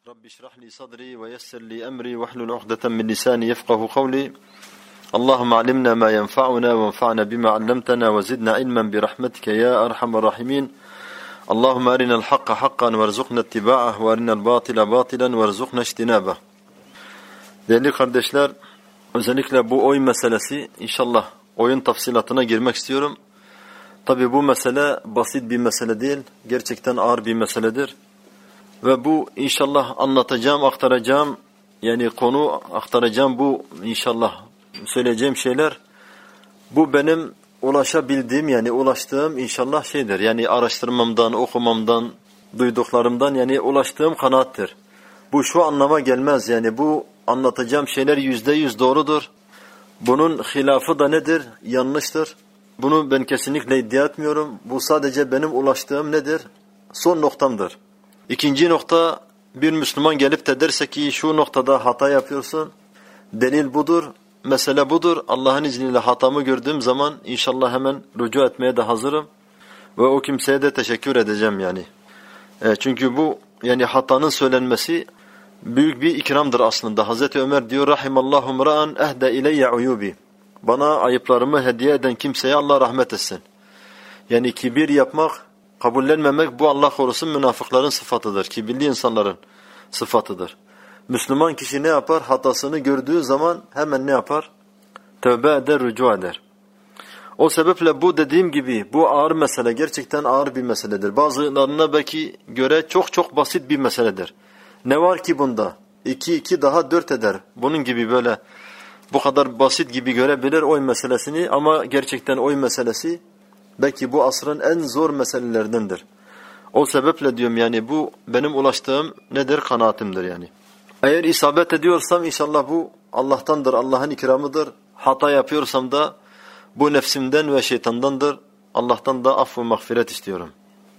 رب اشرح لي صدري ويسر لي أمري واحلل عقدة من لساني يفقه قولي اللهم علمنا ما ينفعنا وانفعنا بما علمتنا وزدنا علما برحمتك يا أرحم الراحمين اللهم أرنا الحق حقا وارزقنا اتباعه وأرنا الباطل باطلا وارزقنا اجتنابه. Değerli kardeşler, özellikle bu oy meselesi, inşallah oyun tafsilatına girmek istiyorum. Tabi bu mesele basit bir mesele değil, gerçekten ağır bir meseledir. Ve bu inşallah anlatacağım, aktaracağım, yani konu aktaracağım bu inşallah söyleyeceğim şeyler, bu benim ulaşabildiğim, yani ulaştığım inşallah şeydir. Yani araştırmamdan, okumamdan, duyduklarımdan yani ulaştığım kanaattir. Bu şu anlama gelmez, yani bu anlatacağım şeyler %100 doğrudur. Bunun hilafı da nedir? Yanlıştır. Bunu ben kesinlikle iddia etmiyorum. Bu sadece benim ulaştığım nedir? Son noktamdır. İkinci nokta, bir Müslüman gelip de derse ki şu noktada hata yapıyorsun, delil budur, mesele budur. Allah'ın izniyle hatamı gördüğüm zaman inşallah hemen rücu etmeye de hazırım. Ve o kimseye de teşekkür edeceğim yani. Çünkü bu yani hatanın söylenmesi büyük bir ikramdır aslında. Hazreti Ömer diyor, rahimallahu mra'an ehde ileyye uyubi. Bana ayıplarımı hediye eden kimseye Allah rahmet etsin. Yani kibir yapmak, kabullenmemek, bu Allah korusun münafıkların sıfatıdır. Kibirli insanların sıfatıdır. Müslüman kişi ne yapar? Hatasını gördüğü zaman hemen ne yapar? Tövbe eder, rücu eder. O sebeple bu dediğim gibi bu ağır mesele, gerçekten ağır bir meseledir. Bazılarına belki göre çok çok basit bir meseledir. Ne var ki bunda? 2 daha 4 eder. Bunun gibi böyle bu kadar basit gibi görebilir oy meselesini, ama gerçekten oy meselesi belki bu asrın en zor meselelerdendir. O sebeple diyorum yani bu benim ulaştığım nedir? Kanaatimdir yani. Eğer isabet ediyorsam inşallah bu Allah'tandır, Allah'ın ikramıdır. Hata yapıyorsam da bu nefsimden ve şeytandandır. Allah'tan da af ve mağfiret istiyorum.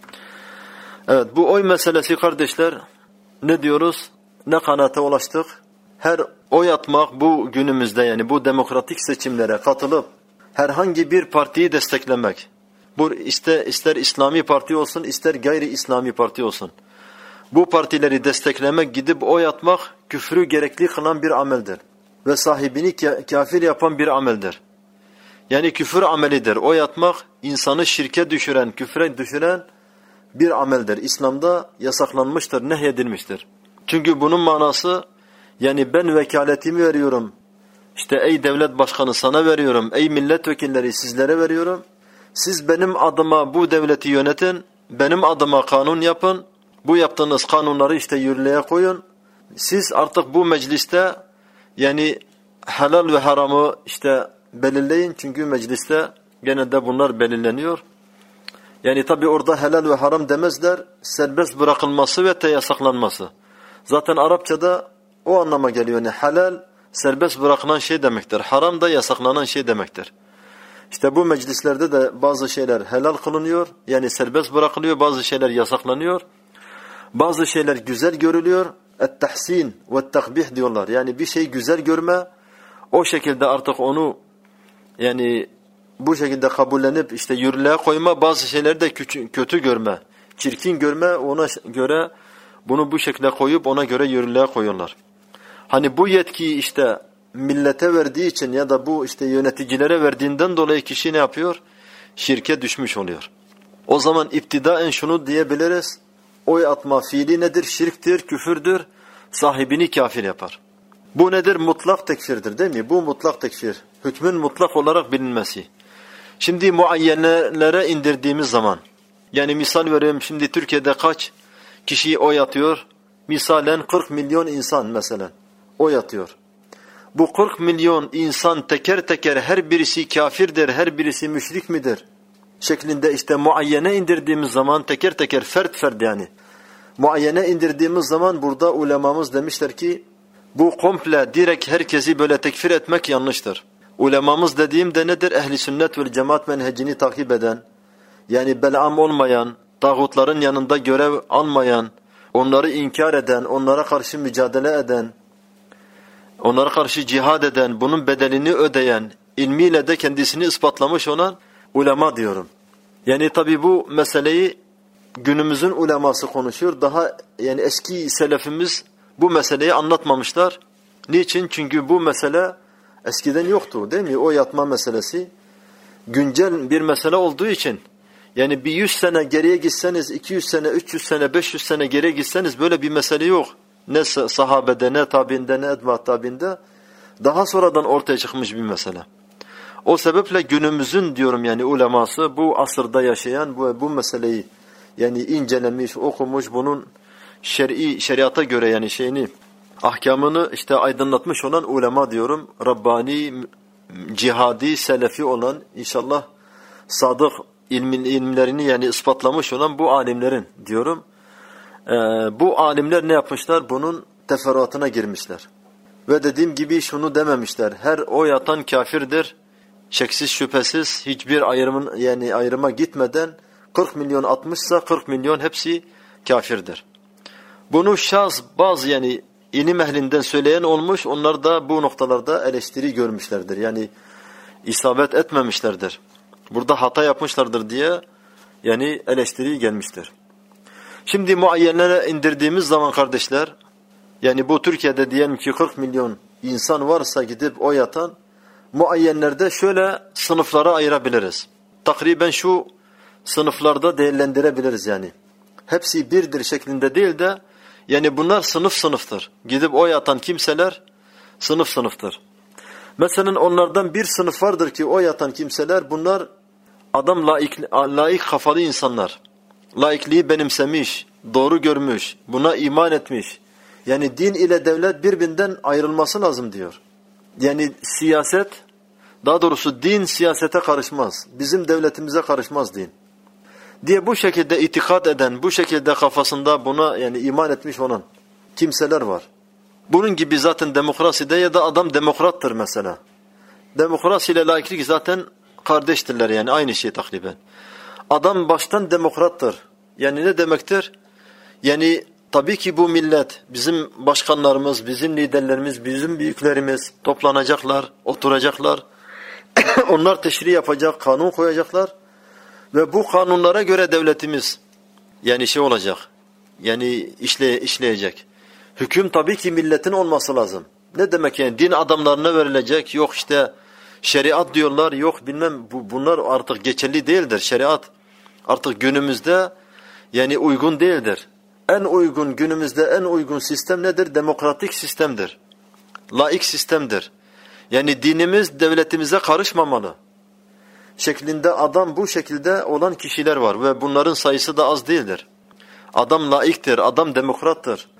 Evet, bu oy meselesi kardeşler, ne diyoruz? Ne kanaate ulaştık? Her oy atmak bu günümüzde, yani bu demokratik seçimlere katılıp herhangi bir partiyi desteklemek. Bu ister İslami parti olsun, ister gayri İslami parti olsun. Bu partileri desteklemek, gidip oy atmak küfrü gerekli kılan bir ameldir. Ve sahibini kafir yapan bir ameldir. Yani küfür amelidir. Oy atmak insanı şirke düşüren, küfre düşüren bir ameldir. İslam'da yasaklanmıştır, nehyedilmiştir. Çünkü bunun manası, yani ben vekaletimi veriyorum. İşte ey devlet başkanı sana veriyorum, ey milletvekilleri sizlere veriyorum. Siz benim adıma bu devleti yönetin, benim adıma kanun yapın. Bu yaptığınız kanunları işte yürürlüğe koyun. Siz artık bu mecliste yani helal ve haramı işte belirleyin. Çünkü mecliste genelde bunlar belirleniyor. Yani tabi orada helal ve haram demezler. Serbest bırakılması ve yasaklanması. Zaten Arapçada o anlama geliyor. Yani helal serbest bırakılan şey demektir. Haram da yasaklanan şey demektir. İşte bu meclislerde de bazı şeyler helal kılınıyor. Yani serbest bırakılıyor. Bazı şeyler yasaklanıyor. Bazı şeyler güzel görülüyor. Et-tahsin ve't-takbih diyorlar. Yani bir şey güzel görme, o şekilde artık onu yani bu şekilde kabullenip işte yürürlüğe koyma, bazı şeyleri de kötü görme, çirkin görme, ona göre bunu bu şekilde koyup ona göre yürürlüğe koyuyorlar. Hani bu yetkiyi işte millete verdiği için ya da bu işte yöneticilere verdiğinden dolayı kişi ne yapıyor? Şirke düşmüş oluyor. O zaman iptidaen şunu diyebiliriz. Oy atma fiili nedir? Şirktir, küfürdür. Sahibini kafir yapar. Bu nedir? Mutlak tekfirdir değil mi? Bu mutlak tekfir. Hükmün mutlak olarak bilinmesi. Şimdi muayyenelere indirdiğimiz zaman, yani misal vereyim, şimdi Türkiye'de kaç kişi oy atıyor? Misalen 40 milyon insan mesela oy atıyor. Bu 40 milyon insan teker teker her birisi kafirdir, her birisi müşrik midir? Şeklinde işte muayyene indirdiğimiz zaman teker teker fert yani. Muayyene indirdiğimiz zaman burada ulemamız demişler ki bu komple direkt herkesi böyle tekfir etmek yanlıştır. Ulemamız dediğimde nedir? Ehli sünnet ve cemaat menhecini takip eden, yani belam olmayan, tağutların yanında görev almayan, onları inkar eden, onlara karşı mücadele eden, onlara karşı cihad eden, bunun bedelini ödeyen, ilmiyle de kendisini ispatlamış olan ulema diyorum. Yani tabi bu meseleyi günümüzün uleması konuşuyor. Daha yani eski selefimiz bu meseleyi anlatmamışlar. Niçin? Çünkü bu mesele eskiden yoktu değil mi? O yatma meselesi güncel bir mesele olduğu için, yani bir 100 sene geriye gitseniz, 200 sene, 300 sene, 500 sene geriye gitseniz böyle bir mesele yok. Ne sahabede, ne tabiinde, ne etba tabiinde. Daha sonradan ortaya çıkmış bir mesele. O sebeple günümüzün diyorum yani uleması bu asırda yaşayan bu meseleyi yani incelemiş, okumuş, bunun şeriata göre yani şeyini, ahkamını işte aydınlatmış olan ulema diyorum. Rabbani, cihadi, selefi olan, inşallah sadık ilimlerini yani ispatlamış olan bu alimlerin diyorum. Bu alimler ne yapmışlar? Bunun teferruatına girmişler. Ve dediğim gibi şunu dememişler. Her o yatan kafirdir. Şeksiz şüphesiz hiçbir ayrıma gitmeden 40 milyon atmışsa 40 milyon hepsi kafirdir. Bunu bazı yani ilim ehlinden söyleyen olmuş. Onlar da bu noktalarda eleştiri görmüşlerdir. Yani isabet etmemişlerdir. Burada hata yapmışlardır diye yani eleştiri gelmiştir. Şimdi muayyenlere indirdiğimiz zaman kardeşler, yani bu Türkiye'de diyelim ki 40 milyon insan varsa gidip o yatan, muayyenlerde şöyle sınıflara ayırabiliriz. Takriben şu sınıflarda değerlendirebiliriz yani. Hepsi birdir şeklinde değil de yani bunlar sınıf sınıftır. Gidip o yatan kimseler sınıf sınıftır. Mesela onlardan bir sınıf vardır ki o yatan kimseler, bunlar adam laik kafalı insanlar. Laikliği benimsemiş, doğru görmüş, buna iman etmiş. Yani din ile devlet birbirinden ayrılması lazım diyor. Yani siyaset, daha doğrusu din siyasete karışmaz. Bizim devletimize karışmaz din. Diye bu şekilde itikad eden, bu şekilde kafasında buna yani iman etmiş olan kimseler var. Bunun gibi zaten demokraside ya da adam demokrattır mesela. Demokrasi ile laiklik zaten kardeştirler yani aynı şey takriben. Adam baştan demokrattır. Yani ne demektir? Yani tabii ki bu millet, bizim başkanlarımız, bizim liderlerimiz, bizim büyüklerimiz toplanacaklar, oturacaklar. Onlar teşri yapacak, kanun koyacaklar. Ve bu kanunlara göre devletimiz yani şey olacak. Yani işleyecek. Hüküm tabii ki milletin olması lazım. Ne demek yani? Din adamlarına verilecek. Yok işte şeriat diyorlar. Yok bilmem bunlar artık geçerli değildir. Şeriat artık günümüzde yani uygun değildir. Günümüzde en uygun sistem nedir? Demokratik sistemdir. Laik sistemdir. Yani dinimiz devletimize karışmamalı şeklinde adam bu şekilde olan kişiler var ve bunların sayısı da az değildir. Adam laiktir, adam demokrattır.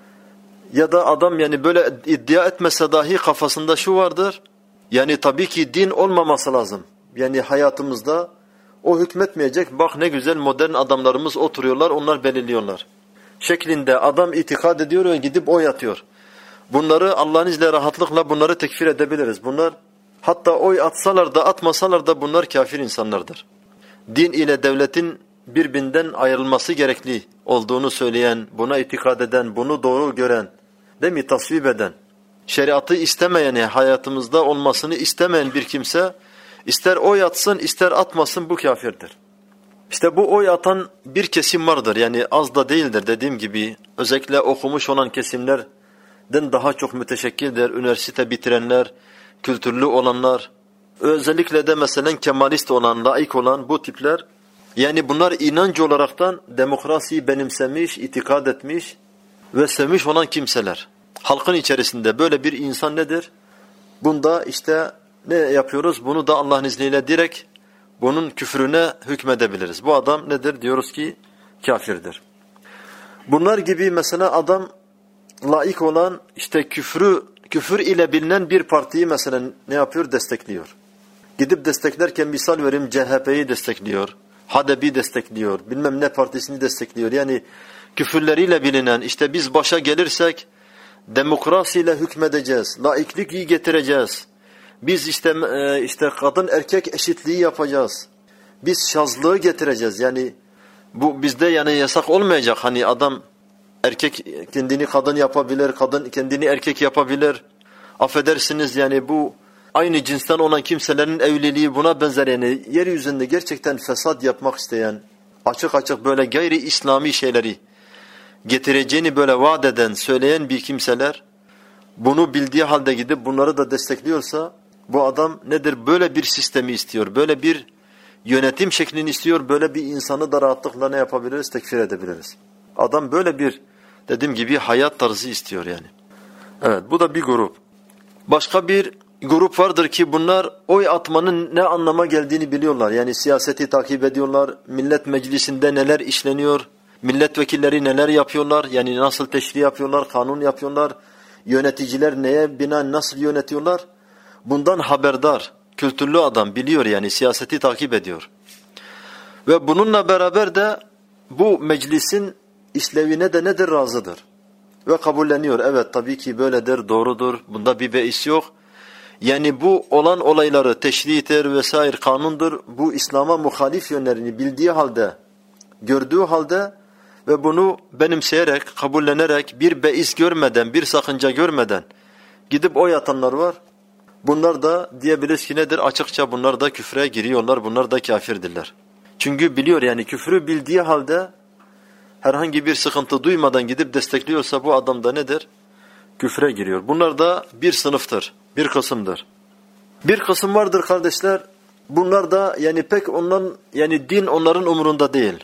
Ya da adam yani böyle iddia etmese dahi kafasında şu vardır. Yani tabii ki din olmaması lazım. Yani hayatımızda o hükmetmeyecek. Bak ne güzel modern adamlarımız oturuyorlar, onlar belirliyorlar. Şeklinde adam itikad ediyor ve gidip oy atıyor. Bunları Allah'ın izniyle rahatlıkla bunları tekfir edebiliriz. Bunlar hatta oy atsalar da atmasalar da bunlar kafir insanlardır. Din ile devletin birbirinden ayrılması gerekli olduğunu söyleyen, buna itikad eden, bunu doğru gören, değil mi? Tasvip eden, şeriatı istemeyen, hayatımızda olmasını istemeyen bir kimse, ister oy atsın, ister atmasın bu kafirdir. İşte bu oy atan bir kesim vardır. Yani az da değildir dediğim gibi. Özellikle okumuş olan kesimlerden daha çok müteşekkildir. Üniversite bitirenler, kültürlü olanlar, özellikle de mesela kemalist olan, laik olan bu tipler. Yani bunlar inanç olaraktan demokrasiyi benimsemiş, itikad etmiş ve sevmiş olan kimseler. Halkın içerisinde böyle bir insan nedir? Bunda işte ne yapıyoruz? Bunu da Allah'ın izniyle direkt bunun küfrüne hükmedebiliriz. Bu adam nedir? Diyoruz ki kafirdir. Bunlar gibi mesela adam laik olan işte küfür ile bilinen bir partiyi mesela ne yapıyor? Destekliyor. Gidip desteklerken misal vereyim, CHP'yi destekliyor. HDP'yi destekliyor. Bilmem ne partisini destekliyor. Yani küfürleriyle bilinen işte biz başa gelirsek demokrasiyle hükmedeceğiz. Laikliği getireceğiz. Biz işte kadın erkek eşitliği yapacağız. Biz şazlığı getireceğiz. Yani bu bizde yani yasak olmayacak. Hani adam erkek kendini kadın yapabilir, kadın kendini erkek yapabilir. Affedersiniz yani bu aynı cinsten olan kimselerin evliliği buna benzer yani yeryüzünde gerçekten fesat yapmak isteyen, açık açık böyle gayri İslami şeyleri getireceğini böyle vaat eden, söyleyen bir kimseler bunu bildiği halde gidip bunları da destekliyorsa bu adam nedir? Böyle bir sistemi istiyor, böyle bir yönetim şeklini istiyor, böyle bir insanı da rahatlıkla ne yapabiliriz? Tekfir edebiliriz. Adam böyle bir dediğim gibi hayat tarzı istiyor yani. Evet, bu da bir grup. Başka bir grup vardır ki bunlar oy atmanın ne anlama geldiğini biliyorlar. Yani siyaseti takip ediyorlar, millet meclisinde neler işleniyor, milletvekilleri neler yapıyorlar, yani nasıl teşri yapıyorlar, kanun yapıyorlar, yöneticiler neye binaen nasıl yönetiyorlar. Bundan haberdar, kültürlü adam biliyor yani siyaseti takip ediyor. Ve bununla beraber de bu meclisin işlevine de nedir? Razıdır. Ve kabulleniyor. Evet tabii ki böyledir, doğrudur, bunda bir beis yok. Yani bu olan olayları teşri'tir vesaire kanundur. Bu İslam'a muhalif yönlerini bildiği halde, gördüğü halde ve bunu benimseyerek, kabullenerek bir beis görmeden, bir sakınca görmeden gidip oy atanlar var. Bunlar da diyebiliriz ki nedir? Açıkça bunlar da küfre giriyorlar, bunlar da kafirdirler. Çünkü biliyor yani küfrü bildiği halde herhangi bir sıkıntı duymadan gidip destekliyorsa bu adam da nedir? Küfre giriyor. Bunlar da bir sınıftır, bir kısımdır. Bir kısım vardır kardeşler, bunlar da yani pek ondan yani din onların umurunda değil.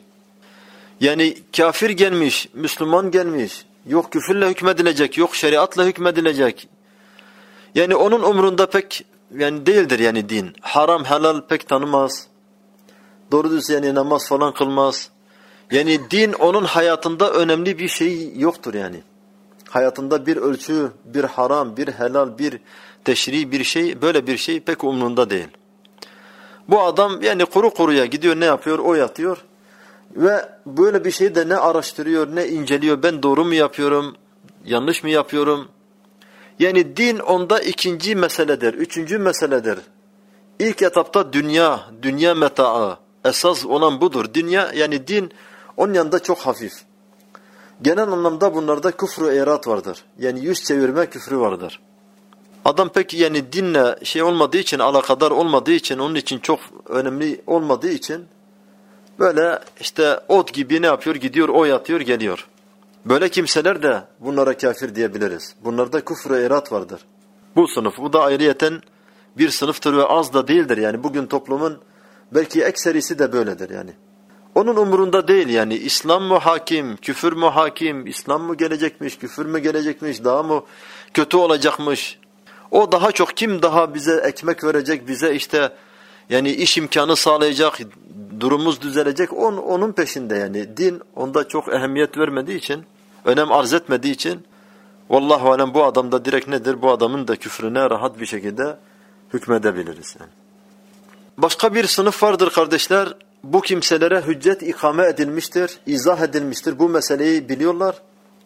Yani kafir gelmiş, Müslüman gelmiş, yok küfürle hükmedilecek, yok şeriatla hükmedilecek. Yani onun umurunda pek yani değildir yani din. Haram helal pek tanımaz. Doğru düz yani namaz falan kılmaz. Yani din onun hayatında önemli bir şey yoktur yani. Hayatında bir ölçü, bir haram, bir helal, bir teşri bir şey, böyle bir şey pek umurunda değil. Bu adam yani kuru kuruya gidiyor, ne yapıyor? Oy atıyor. Ve böyle bir şeyi de ne araştırıyor, ne inceliyor. Ben doğru mu yapıyorum, yanlış mı yapıyorum? Yani din onda ikinci meseledir, üçüncü meseledir. İlk etapta dünya metaı. Esas olan budur. Dünya yani din onun yanında çok hafif. Genel anlamda bunlarda küfr-ü erat vardır. Yani yüz çevirme küfrü vardır. Adam pek yani dinle şey olmadığı için, alakadar olmadığı için, onun için çok önemli olmadığı için böyle işte ot gibi ne yapıyor? Gidiyor, oy atıyor, geliyor. Böyle kimseler de bunlara kafir diyebiliriz. Bunlarda küfr-ü erat vardır. Bu sınıf, bu da ayrıyeten bir sınıftır ve az da değildir. Yani bugün toplumun belki ekserisi de böyledir yani. Onun umurunda değil yani İslam mı hakim, küfür mü hakim, İslam mı gelecekmiş, küfür mü gelecekmiş, daha mı kötü olacakmış. O daha çok kim daha bize ekmek verecek, bize işte yani iş imkanı sağlayacak, durumumuz düzelecek, onun peşinde yani. Din onda çok ehemmiyet vermediği için, önem arz etmediği için vallahu alem bu adam da direkt nedir? Bu adamın da küfrüne rahat bir şekilde hükmedebiliriz yani. Başka bir sınıf vardır kardeşler. Bu kimselere hüccet ikame edilmiştir, izah edilmiştir. Bu meseleyi biliyorlar.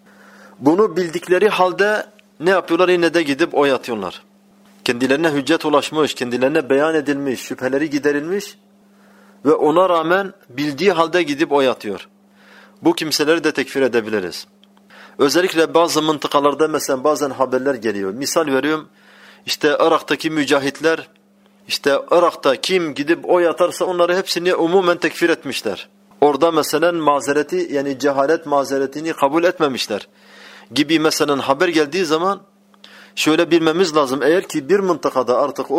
Bunu bildikleri halde ne yapıyorlar? Yine de gidip oy atıyorlar. Kendilerine hüccet ulaşmış, kendilerine beyan edilmiş, şüpheleri giderilmiş ve ona rağmen bildiği halde gidip oy atıyor. Bu kimseleri de tekfir edebiliriz. Özellikle bazı mıntıkalarda mesela bazen haberler geliyor. Misal veriyorum, işte Irak'taki mücahitler, İşte Irak'ta kim gidip oy atarsa onları hepsini umumen tekfir etmişler. Orada mesela mazereti yani cehalet mazeretini kabul etmemişler gibi mesela haber geldiği zaman şöyle bilmemiz lazım. Eğer ki bir mıntıkada artık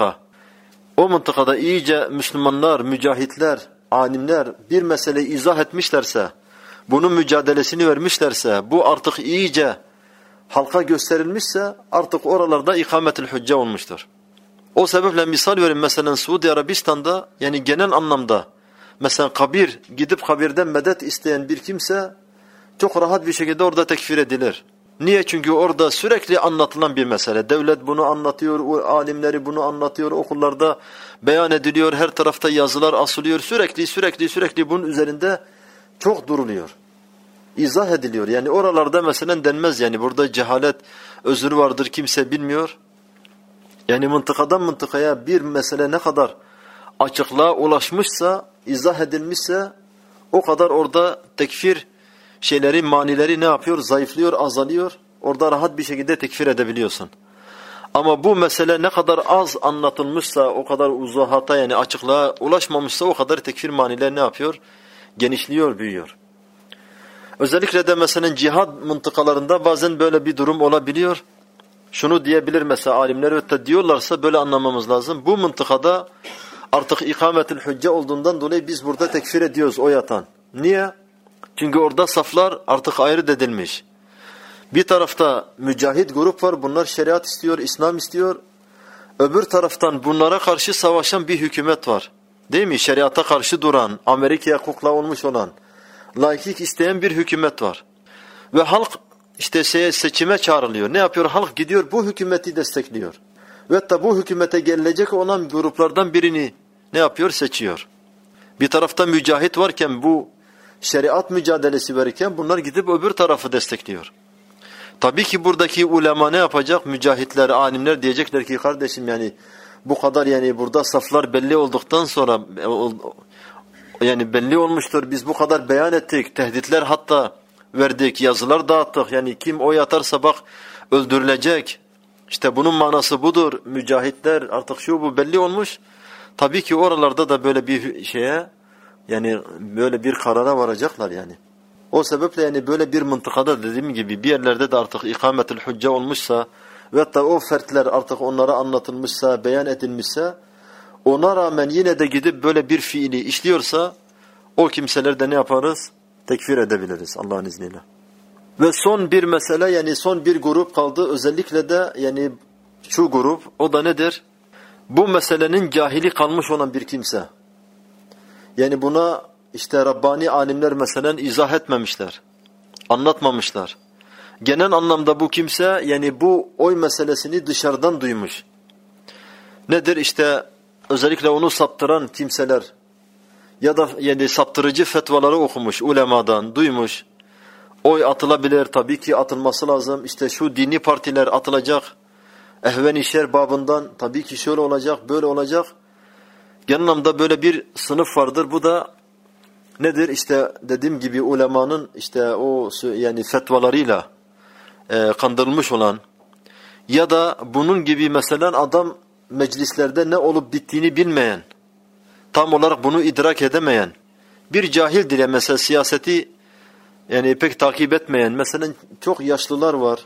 o mıntıkada iyice Müslümanlar, mücahitler, alimler bir meseleyi izah etmişlerse, bunun mücadelesini vermişlerse, bu artık iyice halka gösterilmişse artık oralarda ikametül hücce olmuştur. O sebeple misal verin mesela Suudi Arabistan'da yani genel anlamda mesela gidip kabirden medet isteyen bir kimse çok rahat bir şekilde orada tekfir edilir. Niye? Çünkü orada sürekli anlatılan bir mesele. Devlet bunu anlatıyor, alimleri bunu anlatıyor, okullarda beyan ediliyor, her tarafta yazılar asılıyor. Sürekli bunun üzerinde çok duruluyor. İzah ediliyor. Yani oralarda mesela denmez yani burada cehalet özrü vardır, kimse bilmiyor. Yani mıntıkadan mıntıkaya bir mesele ne kadar açıklığa ulaşmışsa, izah edilmişse o kadar orada tekfir şeyleri, manileri ne yapıyor? Zayıflıyor, azalıyor. Orada rahat bir şekilde tekfir edebiliyorsun. Ama bu mesele ne kadar az anlatılmışsa, o kadar uzahata yani açıklığa ulaşmamışsa o kadar tekfir manileri ne yapıyor? Genişliyor, büyüyor. Özellikle de mesela cihad mıntıkalarında bazen böyle bir durum olabiliyor. Şunu diyebilir mesela alimler ve diyorlarsa böyle anlamamız lazım. Bu mıntıkada artık ikametül hücce olduğundan dolayı biz burada tekfir ediyoruz o yatan. Niye? Çünkü orada saflar artık ayrı edilmiş. Bir tarafta mücahit grup var, bunlar şeriat istiyor, İslam istiyor. Öbür taraftan bunlara karşı savaşan bir hükümet var. Değil mi? Şeriata karşı duran, Amerika'ya kukla olmuş olan, laiklik isteyen bir hükümet var. Ve halk işte seçime çağrılıyor. Ne yapıyor? Halk gidiyor bu hükümeti destekliyor. Ve hatta bu hükümete gelecek olan gruplardan birini ne yapıyor? Seçiyor. Bir tarafta mücahit varken, bu şeriat mücadelesi verirken bunlar gidip öbür tarafı destekliyor. Tabii ki buradaki ulema ne yapacak? Mücahitler, alimler diyecekler ki kardeşim yani bu kadar yani burada saflar belli olduktan sonra yani belli olmuştur. Biz bu kadar beyan ettik. Tehditler hatta verdik. Yazılar dağıttık. Yani kim oy atarsa bak öldürülecek. İşte bunun manası budur. Mücahitler artık şu bu belli olmuş. Tabii ki oralarda da böyle bir şeye yani böyle bir karara varacaklar yani. O sebeple yani böyle bir mıntıkada dediğim gibi bir yerlerde de artık ikametül hücce olmuşsa ve hatta o fertler artık onlara anlatılmışsa, beyan edilmişse ona rağmen yine de gidip böyle bir fiili işliyorsa o kimseler de ne yaparız? Tekfir edebiliriz Allah'ın izniyle. Ve son bir mesele yani son bir grup kaldı. Özellikle de yani şu grup o da nedir? Bu meselenin cahili kalmış olan bir kimse. Yani buna işte Rabbani alimler mesela izah etmemişler. Anlatmamışlar. Genel anlamda bu kimse yani bu oy meselesini dışarıdan duymuş. Nedir? İşte özellikle onu saptıran kimseler ya da yani saptırıcı fetvaları okumuş, ulemadan duymuş. Oy atılabilir, tabii ki atılması lazım. İşte şu dini partiler atılacak. Ehven-i şer babından tabii ki şöyle olacak, böyle olacak. Genel anlamda böyle bir sınıf vardır. Bu da nedir? İşte dediğim gibi ulemanın işte o yani fetvalarıyla kandırılmış olan ya da bunun gibi mesela adam meclislerde ne olup bittiğini bilmeyen, tam olarak bunu idrak edemeyen bir cahildir ya mesela siyaseti yani pek takip etmeyen mesela çok yaşlılar var.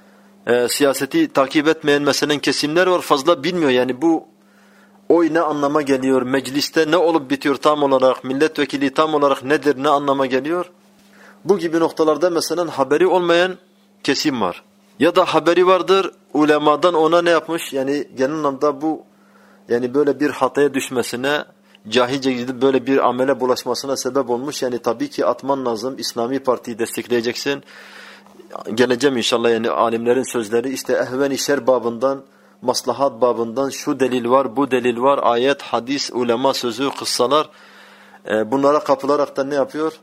Siyaseti takip etmeyen mesela kesimler var, fazla bilmiyor yani bu oy ne anlama geliyor, mecliste ne olup bitiyor tam olarak, milletvekili tam olarak nedir, ne anlama geliyor. Bu gibi noktalarda mesela haberi olmayan kesim var. Ya da haberi vardır, ulemadan ona ne yapmış yani genel anlamda bu yani böyle bir hataya düşmesine, cahilce gidip böyle bir amele bulaşmasına sebep olmuş. Yani tabii ki atman lazım, İslami Parti'yi destekleyeceksin. Geleceğim inşallah yani alimlerin sözleri işte ehven-i şer babından, maslahat babından şu delil var, bu delil var, ayet, hadis, ulema sözü, kıssalar bunlara kapılaraktan ne yapıyor?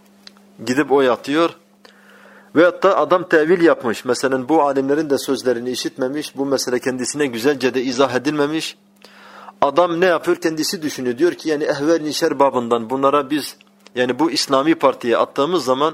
Gidip oy atıyor. Veyahut da adam tevil yapmış. Mesela bu alimlerin de sözlerini işitmemiş, bu mesele kendisine güzelce de izah edilmemiş. Adam ne yapıyor? Kendisi düşünüyor. Diyor ki yani ehven-i şer babından bunlara biz yani bu İslami Parti'ye attığımız zaman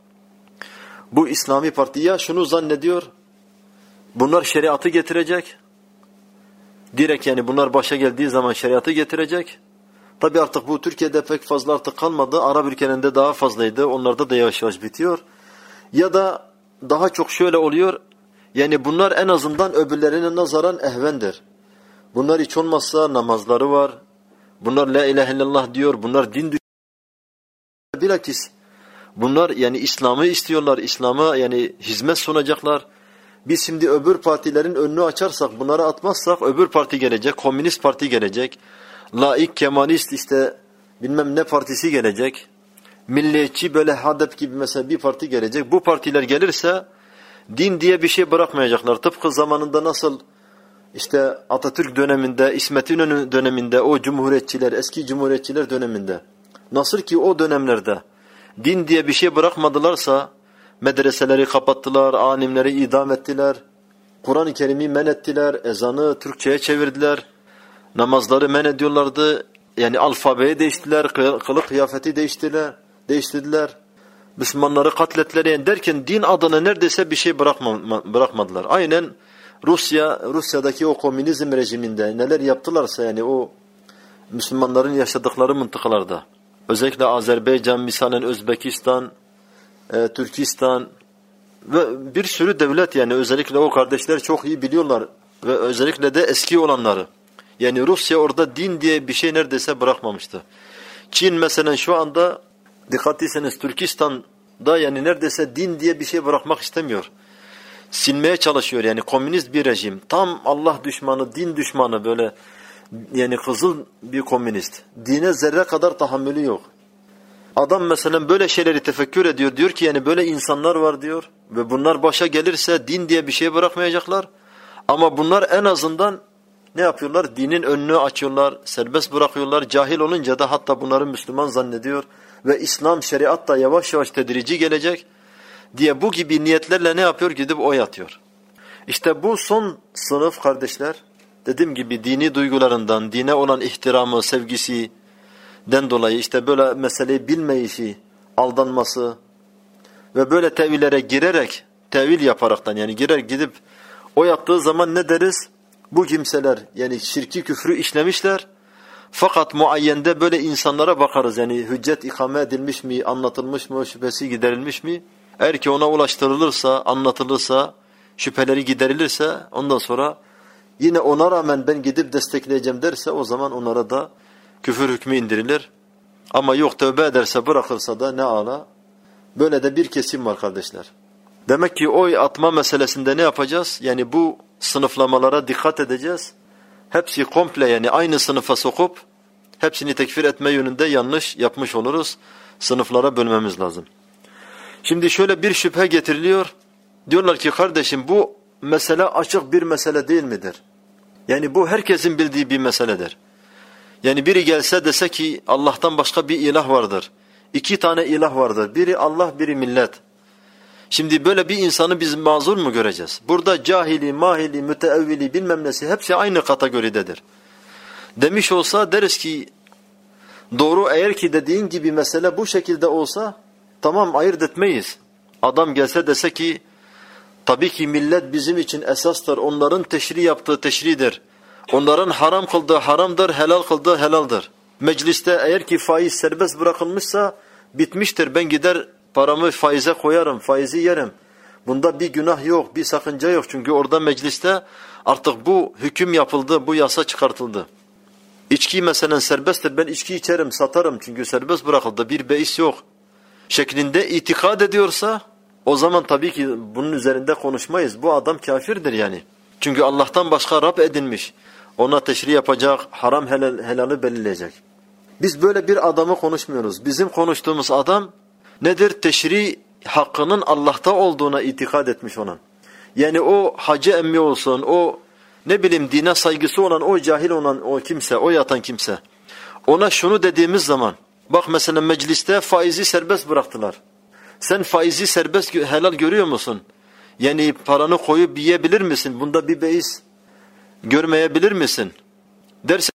bu İslami Parti ya şunu zannediyor, bunlar şeriatı getirecek. Direkt yani bunlar başa geldiği zaman şeriatı getirecek. Tabi artık bu Türkiye'de pek fazla artık kalmadı. Arap ülkelerinde daha fazlaydı. Onlarda da yavaş yavaş bitiyor. Ya da daha çok şöyle oluyor. Yani bunlar en azından öbürlerine nazaran ehvendir. Bunlar hiç olmazsa namazları var. Bunlar la ilahe illallah diyor. Bunlar din düşünüyor. Bilakis bunlar yani İslam'ı istiyorlar. İslam'a yani hizmet sunacaklar. Biz şimdi öbür partilerin önünü açarsak, bunları atmazsak öbür parti gelecek, komünist parti gelecek, laik, kemalist işte bilmem ne partisi gelecek, milliyetçi böyle HADEP gibi mesela bir parti gelecek. Bu partiler gelirse din diye bir şey bırakmayacaklar. Tıpkı zamanında nasıl işte Atatürk döneminde, İsmet İnönü döneminde, o cumhuriyetçiler, eski cumhuriyetçiler döneminde nasıl ki o dönemlerde din diye bir şey bırakmadılarsa medreseleri kapattılar, alimleri idam ettiler, Kur'an-ı Kerim'i men ettiler, ezanı Türkçe'ye çevirdiler, namazları men ediyorlardı, yani alfabeyi değiştiler, kılık kıyafeti değiştirdiler, Müslümanları katlettiler yani derken din adına neredeyse bir şey bırakmadılar. Aynen Rusya'daki o komünizm rejiminde neler yaptılarsa yani o Müslümanların yaşadıkları mıntıkalarda, özellikle Azerbaycan, misalen Özbekistan, Türkistan ve bir sürü devlet, yani özellikle o kardeşler çok iyi biliyorlar ve özellikle de eski olanları. Yani Rusya orada din diye bir şey neredeyse bırakmamıştı. Çin mesela şu anda dikkat etseniz Türkistan'da yani neredeyse din diye bir şey bırakmak istemiyor. Silmeye çalışıyor, yani komünist bir rejim. Tam Allah düşmanı, din düşmanı, böyle yani kızıl bir komünist. Dine zerre kadar tahammülü yok. Adam mesela böyle şeyleri tefekkür ediyor. Diyor ki yani böyle insanlar var diyor. Ve bunlar başa gelirse din diye bir şey bırakmayacaklar. Ama bunlar en azından ne yapıyorlar? Dinin önünü açıyorlar, serbest bırakıyorlar. Cahil olunca da hatta bunları Müslüman zannediyor. Ve İslam şeriat da yavaş yavaş tedrici gelecek diye bu gibi niyetlerle ne yapıyor? Gidip oy atıyor. İşte bu son sınıf kardeşler, dediğim gibi dini duygularından, dine olan ihtiramı, sevgisinden dolayı işte böyle meseleyi bilmeyişi, aldanması ve böyle tevillere girerek, tevil yaparaktan yani gidip oy attığı zaman ne deriz? Bu kimseler yani şirki küfrü işlemişler. Fakat muayyende böyle insanlara bakarız, yani hüccet ikame edilmiş mi, anlatılmış mı, şüphesi giderilmiş mi? Eğer ki ona ulaştırılırsa, anlatılırsa, şüpheleri giderilirse ondan sonra yine ona rağmen ben gidip destekleyeceğim derse o zaman onlara da küfür hükmü indirilir. Ama yok, tövbe ederse, bırakırsa da ne ala. Böyle de bir kesim var kardeşler. Demek ki oy atma meselesinde ne yapacağız? Yani bu sınıflamalara dikkat edeceğiz. Hepsi komple yani aynı sınıfa sokup hepsini tekfir etme yönünde yanlış yapmış oluruz. Sınıflara bölmemiz lazım. Şimdi şöyle bir şüphe getiriliyor. Diyorlar ki kardeşim bu mesele açık bir mesele değil midir? Yani bu herkesin bildiği bir meseledir. Yani biri gelse dese ki Allah'tan başka bir ilah vardır. 2 tane ilah vardır. Biri Allah, biri millet. Şimdi böyle bir insanı biz mazur mu göreceğiz? Burada cahili, mahili, müteevvili bilmem nesi hepsi aynı kategoridedir. Demiş olsa deriz ki doğru, eğer ki dediğin gibi mesele bu şekilde olsa tamam, ayırt etmeyiz. Adam gelse dese ki tabii ki millet bizim için esastır. Onların teşri yaptığı teşridir. Onların haram kıldığı haramdır, helal kıldığı helaldir. Mecliste eğer ki faiz serbest bırakılmışsa bitmiştir. Ben gider paramı faize koyarım, faizi yerim. Bunda bir günah yok, bir sakınca yok. Çünkü orada mecliste artık bu hüküm yapıldı, bu yasa çıkartıldı. İçki mesela serbesttir. Ben içki içerim, satarım. Çünkü serbest bırakıldı. Bir beis yok şeklinde itikad ediyorsa o zaman tabii ki bunun üzerinde konuşmayız. Bu adam kafirdir yani. Çünkü Allah'tan başka Rab edinmiş. Ona teşri yapacak, haram helali belirleyecek. Biz böyle bir adamı konuşmuyoruz. Bizim konuştuğumuz adam nedir? Teşri hakkının Allah'ta olduğuna itikad etmiş olan. Yani o hacı emmi olsun, o ne bileyim dine saygısı olan, o cahil olan o kimse, o yatan kimse. Ona şunu dediğimiz zaman, bak mesela mecliste faizi serbest bıraktılar. Sen faizi serbest helal görüyor musun? Yani paranı koyup yiyebilir misin? Bunda bir beis görmeyebilir misin? Derse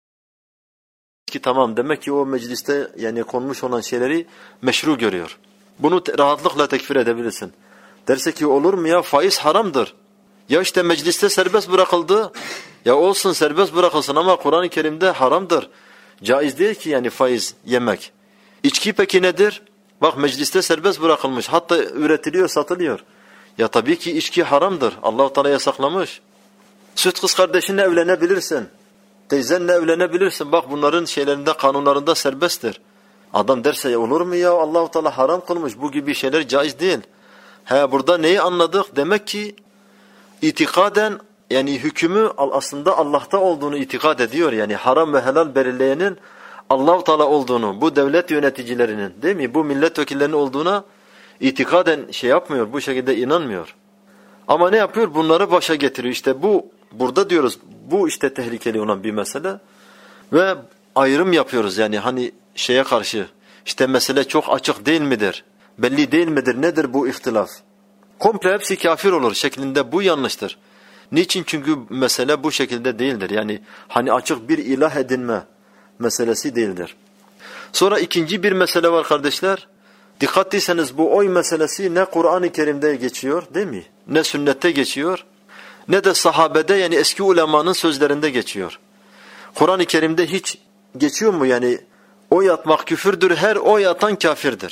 ki tamam, demek ki o mecliste yani konmuş olan şeyleri meşru görüyor. Bunu rahatlıkla tekfir edebilirsin. Derse ki olur mu ya, faiz haramdır. Ya işte mecliste serbest bırakıldı. Ya olsun, serbest bırakılsın ama Kur'an-ı Kerim'de haramdır. Caiz değil ki yani faiz yemek. İçki peki nedir? Bak mecliste serbest bırakılmış. Hatta üretiliyor, satılıyor. Ya tabii ki içki haramdır. Allah-u Teala yasaklamış. Süt kız kardeşinle evlenebilirsin. Teyzenle evlenebilirsin. Bak bunların şeylerinde, kanunlarında serbesttir. Adam derse ya olur mu ya, Allah-u Teala haram kılmış. Bu gibi şeyler caiz değil. Burada neyi anladık? Demek ki itikaden yani hükmü aslında Allah'ta olduğunu itikad ediyor. Yani haram ve helal belirleyenin Allah-u Teala olduğunu, bu devlet yöneticilerinin, değil mi? Bu milletvekillerinin olduğuna itikaden şey yapmıyor, bu şekilde inanmıyor. Ama ne yapıyor? Bunları başa getiriyor. İşte bu, burada diyoruz, bu işte tehlikeli olan bir mesele. Ve ayrım yapıyoruz yani hani şeye karşı. İşte mesele çok açık değil midir? Belli değil midir? Nedir bu ihtilaf? Komple hepsi kafir olur şeklinde, bu yanlıştır. Niçin? Çünkü mesele bu şekilde değildir. Yani hani açık bir ilah edinme meselesi değildir. Sonra ikinci bir mesele var kardeşler. Dikkatliyseniz bu oy meselesi ne Kur'an-ı Kerim'de geçiyor, değil mi? Ne sünnette geçiyor, ne de sahabede yani eski ulemanın sözlerinde geçiyor. Kur'an-ı Kerim'de hiç geçiyor mu yani oy atmak küfürdür, her oy atan kafirdir.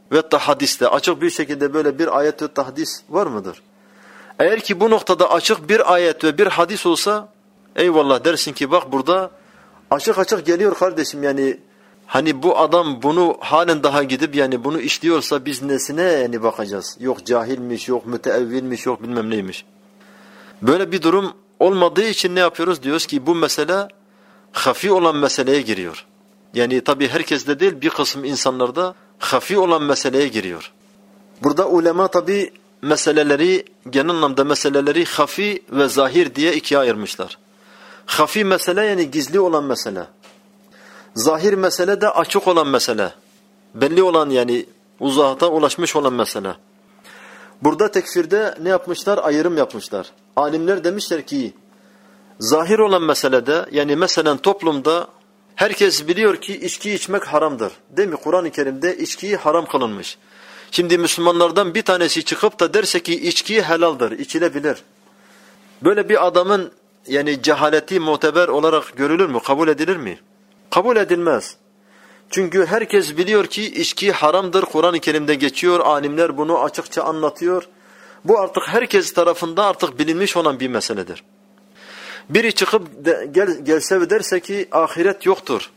ve hatta hadiste açık bir şekilde böyle bir ayet ve hadis var mıdır? Eğer ki bu noktada açık bir ayet ve bir hadis olsa eyvallah dersin ki bak burada açık açık geliyor kardeşim, yani hani bu adam bunu halen daha gidip yani bunu işliyorsa biz nesine yani bakacağız? Yok cahilmiş, yok müteevvilmiş, yok bilmem neymiş. Böyle bir durum olmadığı için ne yapıyoruz? Diyoruz ki bu mesele hafi olan meseleye giriyor. Yani tabi herkeste değil, bir kısım insanlarda hafi olan meseleye giriyor. Burada ulema tabi meseleleri, genel anlamda meseleleri hafi ve zahir diye ikiye ayırmışlar. Hafi mesele yani gizli olan mesele. Zahir mesele de açık olan mesele. Belli olan yani uzakta ulaşmış olan mesele. Burada tekfirde ne yapmışlar? Ayrım yapmışlar. Alimler demişler ki zahir olan meselede, yani mesela toplumda herkes biliyor ki içki içmek haramdır. Değil mi? Kur'an-ı Kerim'de içkiyi haram kılınmış. Şimdi Müslümanlardan bir tanesi çıkıp da derse ki içki helaldir, içilebilir. Böyle bir adamın yani cehaleti muteber olarak görülür mü? Kabul edilir mi? Kabul edilmez. Çünkü herkes biliyor ki içki haramdır. Kur'an-ı Kerim'de geçiyor. Alimler bunu açıkça anlatıyor. Bu artık herkes tarafından artık bilinmiş olan bir meseledir. Biri çıkıp gelse ve derse ki ahiret yoktur.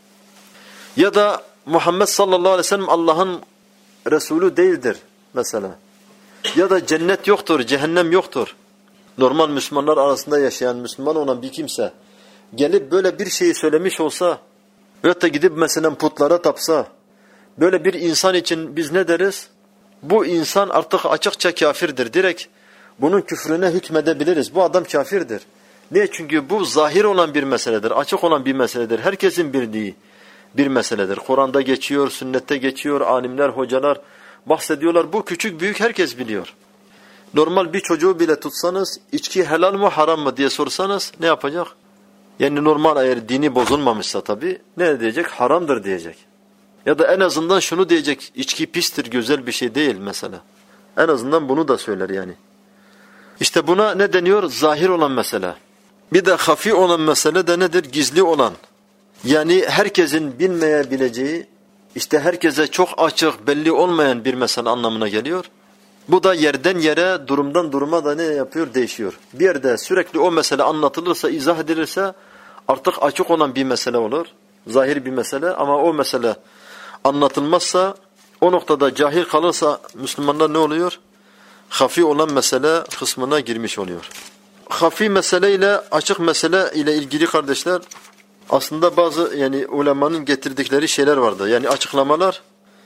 Ya da Muhammed sallallahu aleyhi ve sellem Allah'ın Resulü değildir mesela. Ya da cennet yoktur, cehennem yoktur. Normal Müslümanlar arasında yaşayan, Müslüman olan bir kimse gelip böyle bir şeyi söylemiş olsa veyahut da gidip mesela putlara tapsa, böyle bir insan için biz ne deriz? Bu insan artık açıkça kafirdir. Direkt bunun küfrüne hükmedebiliriz. Bu adam kafirdir. Niye? Çünkü bu zahir olan bir meseledir, açık olan bir meseledir. Herkesin bildiği bir meseledir. Kur'an'da geçiyor, sünnette geçiyor, alimler, hocalar bahsediyorlar. Bu küçük büyük herkes biliyor. Normal bir çocuğu bile tutsanız içki helal mı haram mı diye sorsanız ne yapacak? Yani normal eğer dini bozulmamışsa tabii ne diyecek? Haramdır diyecek. Ya da en azından şunu diyecek: içki pistir, güzel bir şey değil mesela. En azından bunu da söyler yani. İşte buna ne deniyor? Zahir olan mesele. Bir de hafi olan mesele de nedir? Gizli olan. Yani herkesin bilmeyebileceği, işte herkese çok açık, belli olmayan bir mesele anlamına geliyor. Bu da yerden yere, durumdan duruma da ne yapıyor? Değişiyor. Bir yerde sürekli o mesele anlatılırsa, izah edilirse artık açık olan bir mesele olur. Zahir bir mesele, ama o mesele anlatılmazsa, o noktada cahil kalırsa Müslümanlar ne oluyor? Hafi olan mesele kısmına girmiş oluyor. Hafi mesele ile açık mesele ile ilgili kardeşler aslında bazı yani ulemanın getirdikleri şeyler vardı. Yani açıklamalar.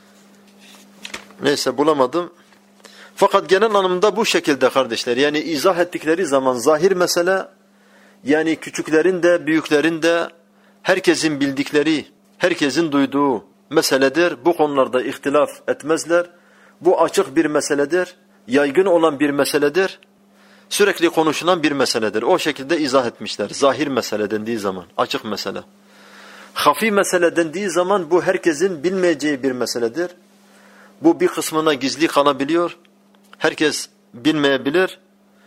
Neyse bulamadım. Fakat genel anlamda bu şekilde kardeşler. Yani izah ettikleri zaman zahir mesele, yani küçüklerin de büyüklerin de herkesin bildikleri, herkesin duyduğu meseledir. Bu konularda ihtilaf etmezler. Bu açık bir meseledir. Yaygın olan bir meseledir. Sürekli konuşulan bir meseledir. O şekilde izah etmişler. Zahir mesele dendiği zaman, açık mesele. Hafi mesele dendiği zaman bu herkesin bilmeyeceği bir meseledir. Bu bir kısmına gizli kalabiliyor. Herkes bilmeyebilir.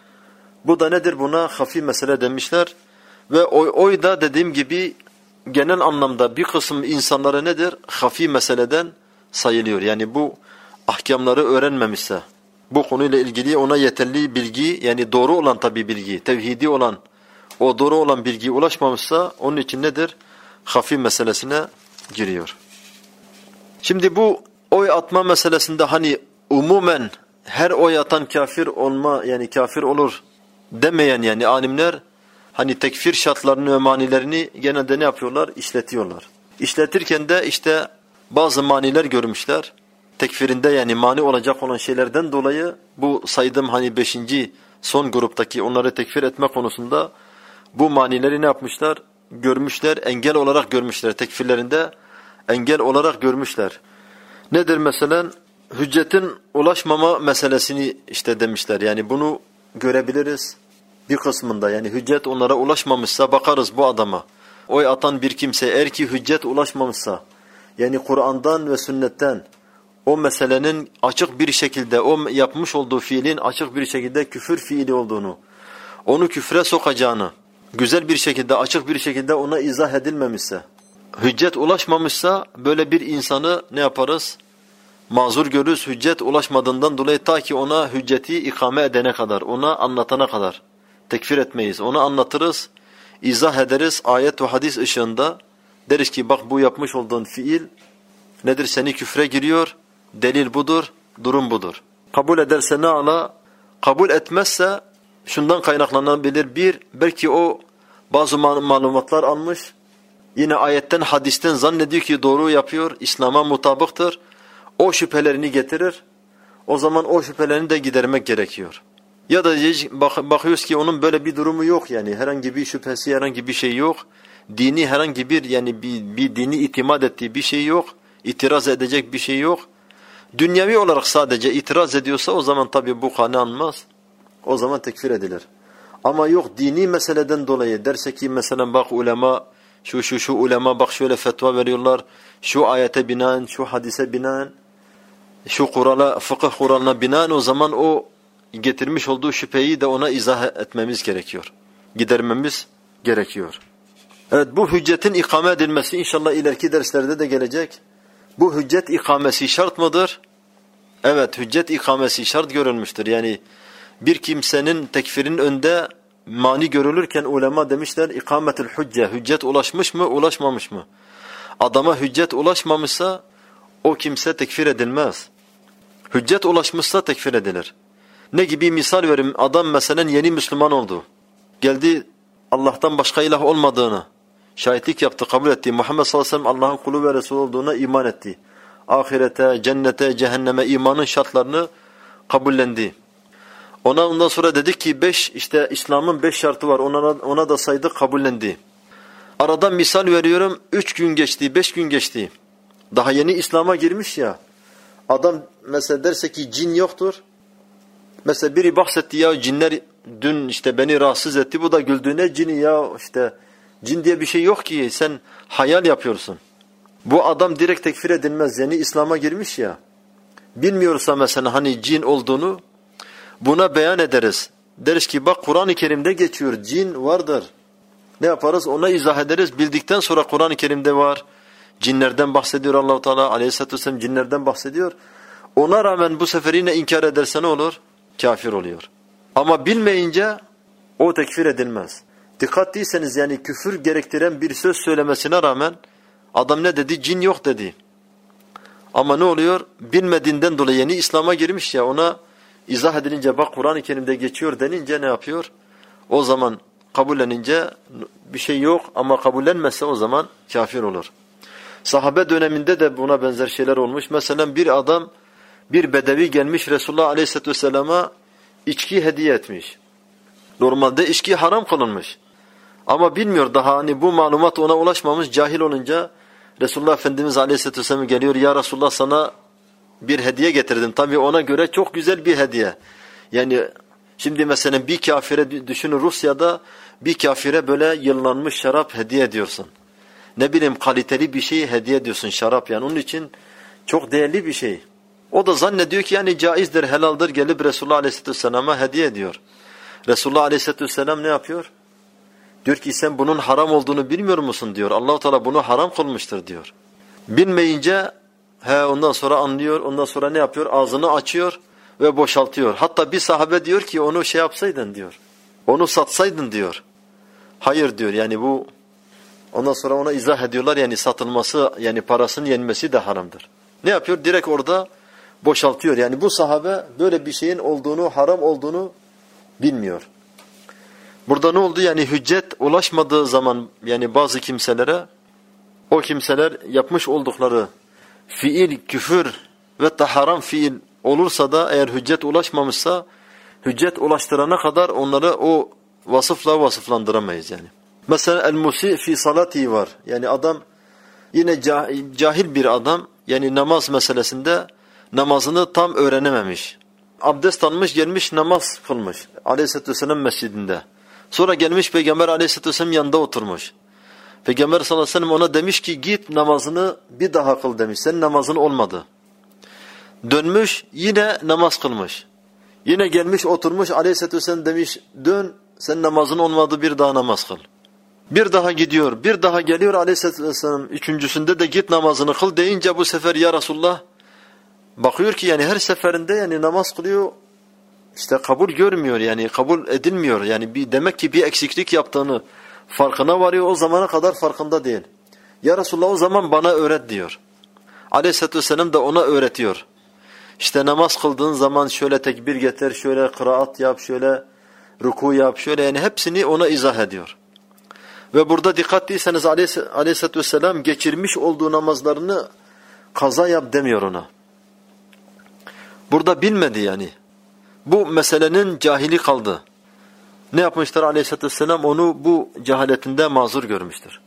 Bu da nedir? Buna hafi mesele demişler. Ve oy da dediğim gibi genel anlamda bir kısım insanlara nedir? Hafi meseleden sayılıyor. Yani bu ahkamları öğrenmemişse, bu konuyla ilgili ona yeterli bilgi, yani doğru olan tabi bilgi, tevhidi olan, o doğru olan bilgiye ulaşmamışsa onun için nedir? Hafi meselesine giriyor. Şimdi bu oy atma meselesinde hani umumen her oy atan kafir olma, yani kafir olur demeyen yani alimler hani tekfir şartlarını ve manilerini genelde ne yapıyorlar? İşletiyorlar. İşletirken de işte bazı maniler görmüşler. Tekfirinde yani mani olacak olan şeylerden dolayı bu saydığım hani 5. son gruptaki onları tekfir etme konusunda bu manileri ne yapmışlar? Görmüşler, engel olarak görmüşler. Tekfirlerinde engel olarak görmüşler. Nedir mesela? Hüccetin ulaşmama meselesini işte demişler. Yani bunu görebiliriz bir kısmında. Yani hüccet onlara ulaşmamışsa bakarız bu adama. Oy atan bir kimse eğer ki hüccet ulaşmamışsa, yani Kur'an'dan ve sünnetten o meselenin açık bir şekilde, o yapmış olduğu fiilin açık bir şekilde küfür fiili olduğunu, onu küfre sokacağını, güzel bir şekilde, açık bir şekilde ona izah edilmemişse, hüccet ulaşmamışsa böyle bir insanı ne yaparız? mazur görürüz hüccet ulaşmadığından dolayı ta ki ona hücceti ikame edene kadar, ona anlatana kadar tekfir etmeyiz. Onu anlatırız, izah ederiz ayet ve hadis ışığında. Deriz ki bak bu yapmış olduğun fiil nedir? Seni küfre giriyor, delil budur, durum budur. Kabul ederse ne ala, kabul etmezse şundan kaynaklanabilir. Bir, belki o bazı malumatlar almış, yine ayetten hadisten zannediyor ki doğru yapıyor, İslam'a mutabıktır. O şüphelerini getirir. O zaman o şüphelerini de gidermek gerekiyor. Ya da bakıyoruz ki onun böyle bir durumu yok, yani herhangi bir şüphesi, herhangi bir şey yok. Dini herhangi bir, yani bir dini itimat ettiği bir şey yok. İtiraz edecek bir şey yok. Dünyevi olarak sadece itiraz ediyorsa o zaman tabi bu kanı almaz. O zaman tekfir edilir. Ama yok, dini meseleden dolayı derse ki mesela bak ulema şu ulema bak şöyle fetva veriyorlar. Şu ayete binaen, şu hadise binaen, şu kurala, fıkıh kuralına binaen, o zaman o getirmiş olduğu şüpheyi de ona izah etmemiz gerekiyor. Gidermemiz gerekiyor. Evet, bu hüccetin ikame edilmesi inşallah ileriki derslerde de gelecek. Bu hüccet ikamesi şart mıdır? Evet, hüccet ikamesi şart görülmüştür. Yani bir kimsenin tekfirinin önde mani görülürken ulema demişler ikametül hücce. Hüccet ulaşmış mı, ulaşmamış mı? Adama hüccet ulaşmamışsa o kimse tekfir edilmez. Hüccet ulaşmışsa tekfir edilir. Ne gibi misal vereyim? Adam mesela yeni Müslüman oldu. Geldi Allah'tan başka ilah olmadığını şahitlik yaptı, kabul etti. Muhammed sallallahu aleyhi ve sellem Allah'ın kulu ve Resulü olduğuna iman etti. Ahirete, cennete, cehenneme imanın şartlarını kabullendi. Ondan sonra dedik ki işte İslam'ın 5 şartı var. Ona da saydık, kabullendi. Aradan misal veriyorum, 3 gün geçti, 5 gün geçti. Daha yeni İslam'a girmiş ya. Adam mesela derse ki cin yoktur. Mesela biri bahsetti, ya cinler dün işte beni rahatsız etti. Bu da güldüğüne cini, ya işte cin diye bir şey yok ki, sen hayal yapıyorsun. Bu adam direkt tekfir edilmez. Yeni İslam'a girmiş ya. Bilmiyorsa mesela hani cin olduğunu, buna beyan ederiz. Deriz ki bak Kur'an-ı Kerim'de geçiyor, cin vardır. Ne yaparız? Ona izah ederiz. Bildikten sonra Kur'an-ı Kerim'de var. Cinlerden bahsediyor Allah-u Teala. Aleyhisselatü Vesselam cinlerden bahsediyor. Ona rağmen bu sefer yine inkar ederse ne olur? Kafir oluyor. Ama bilmeyince o tekfir edilmez. Dikkat değilseniz yani küfür gerektiren bir söz söylemesine rağmen adam ne dedi? Cin yok dedi. Ama ne oluyor? Bilmediğinden dolayı yeni İslam'a girmiş ya, ona izah edilince bak Kur'an-ı Kerim'de geçiyor denince ne yapıyor? O zaman kabullenince bir şey yok, ama kabullenmezse o zaman kafir olur. Sahabe döneminde de buna benzer şeyler olmuş. Mesela bir adam, bir bedevi gelmiş Resulullah Aleyhisselatü Vesselam'a içki hediye etmiş. Normalde içki haram kılınmış. Ama bilmiyor daha, hani bu malumat ona ulaşmamış, cahil olunca Resulullah Efendimiz Aleyhisselatü Vesselam geliyor. Ya Resulullah, sana bir hediye getirdim. Tabii ona göre çok güzel bir hediye. Yani şimdi mesela bir kafire düşünün, Rusya'da bir kafire böyle yıllanmış şarap hediye ediyorsun. Ne bileyim kaliteli bir şeyi hediye ediyorsun, şarap yani. Onun için çok değerli bir şey. O da zannediyor ki yani caizdir, helaldir, gelip Resulullah Aleyhisselatü Vesselam'a hediye ediyor. Resulullah Aleyhisselatü Vesselam ne yapıyor? Diyor ki sen bunun haram olduğunu bilmiyor musun diyor. Allah-u Teala bunu haram kılmıştır diyor. Bilmeyince ondan sonra anlıyor. Ondan sonra ne yapıyor? Ağzını açıyor ve boşaltıyor. Hatta bir sahabe diyor ki onu şey yapsaydın diyor. Onu satsaydın diyor. Hayır diyor, yani bu, ondan sonra ona izah ediyorlar, yani satılması, yani parasının yenmesi de haramdır. Ne yapıyor? Direkt orada boşaltıyor. Yani bu sahabe böyle bir şeyin olduğunu, haram olduğunu bilmiyor. Burada ne oldu? Yani hüccet ulaşmadığı zaman yani bazı kimselere, o kimseler yapmış oldukları fiil, küfür ve haram fiil olursa da, eğer hüccet ulaşmamışsa, hüccet ulaştırana kadar onları o vasıfla vasıflandıramayız yani. Mesela el-musi fi salati var. Yani adam yine cahil bir adam, yani namaz meselesinde namazını tam öğrenememiş. Abdest almış, gelmiş namaz kılmış Aleyhisselatü Vesselam mescidinde. Sonra gelmiş Peygamber Aleyhisselatü Vesselam yanında oturmuş. Peygamber sallallahu aleyhi ve sellem ona demiş ki git namazını bir daha kıl demiş. Senin namazın olmadı. Dönmüş yine namaz kılmış. Yine gelmiş oturmuş, Aleyhisselatü Vesselam demiş dön, sen namazın olmadı, bir daha namaz kıl. Bir daha gidiyor, bir daha geliyor Aleyhisselatü Vesselam, üçüncüsünde de git namazını kıl deyince bu sefer ya Resulullah Bakıyor ki yani her seferinde yani namaz kılıyor, işte kabul görmüyor, yani kabul edilmiyor. Yani demek ki bir eksiklik yaptığını farkına varıyor, o zamana kadar farkında değil. Ya Resulullah o zaman bana öğret diyor. Aleyhisselatü Vesselam da ona öğretiyor. İşte namaz kıldığın zaman şöyle tekbir getir, şöyle kıraat yap, şöyle ruku yap, şöyle, yani hepsini ona izah ediyor. Ve burada dikkatliyseniz Aleyhisselatü Vesselam geçirmiş olduğu namazlarını kaza yap demiyor ona. Burada bilmedi yani. Bu meselenin cahili kaldı. Ne yapmışlar Aleyhisselatü Vesselam? Onu bu cehaletinde mazur görmüştür.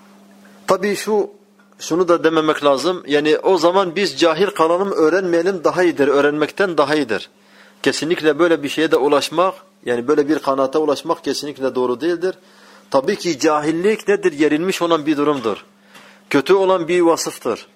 Tabii şunu da dememek lazım. Yani o zaman biz cahil kalalım, öğrenmeyelim daha iyidir. Öğrenmekten daha iyidir. Kesinlikle böyle bir şeye de ulaşmak, yani böyle bir kanaata ulaşmak kesinlikle doğru değildir. Tabii ki cahillik nedir? Yerilmiş olan bir durumdur. Kötü olan bir vasıftır.